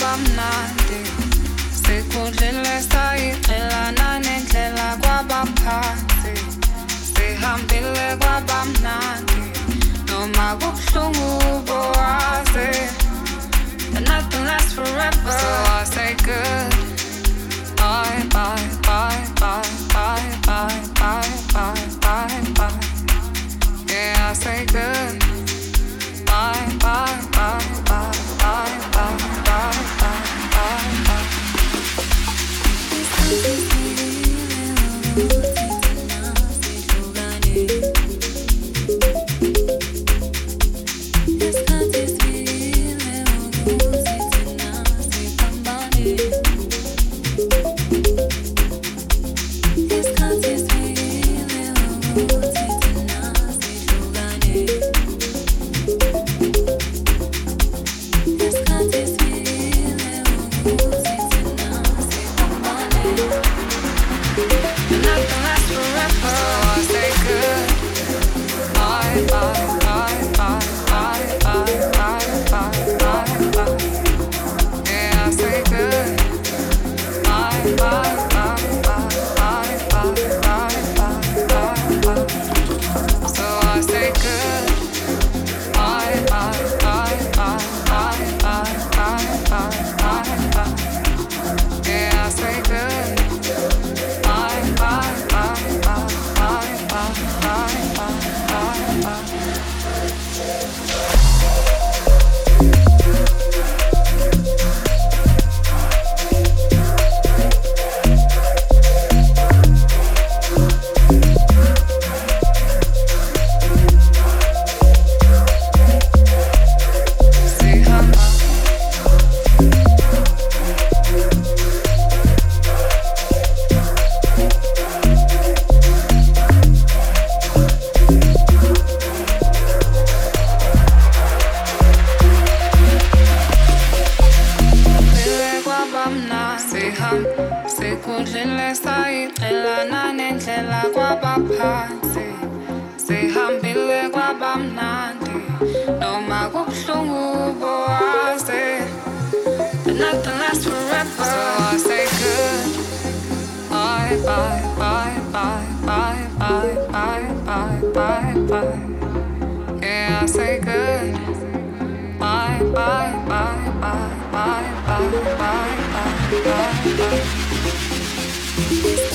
kwabamnandi sikudlile sayixelana nendlela kwabaphansi sihambile kwabamnandi noma kubuhlungu bowazi but nothing lasts forever so I say good bye bye bye bye bye bye bye bye bye bye yeah I say good bye bye bye bye bye bye bye bye bye sikudlile sayixelana nendlela kwabaphansi sihambile kwabamnandi noma kubuhlungu bowazi but nothing lasts forever so I say good bye bye bye bye bye bye bye bye bye bye yeah I say good bye bye bye bye bye bye bye bye bye bye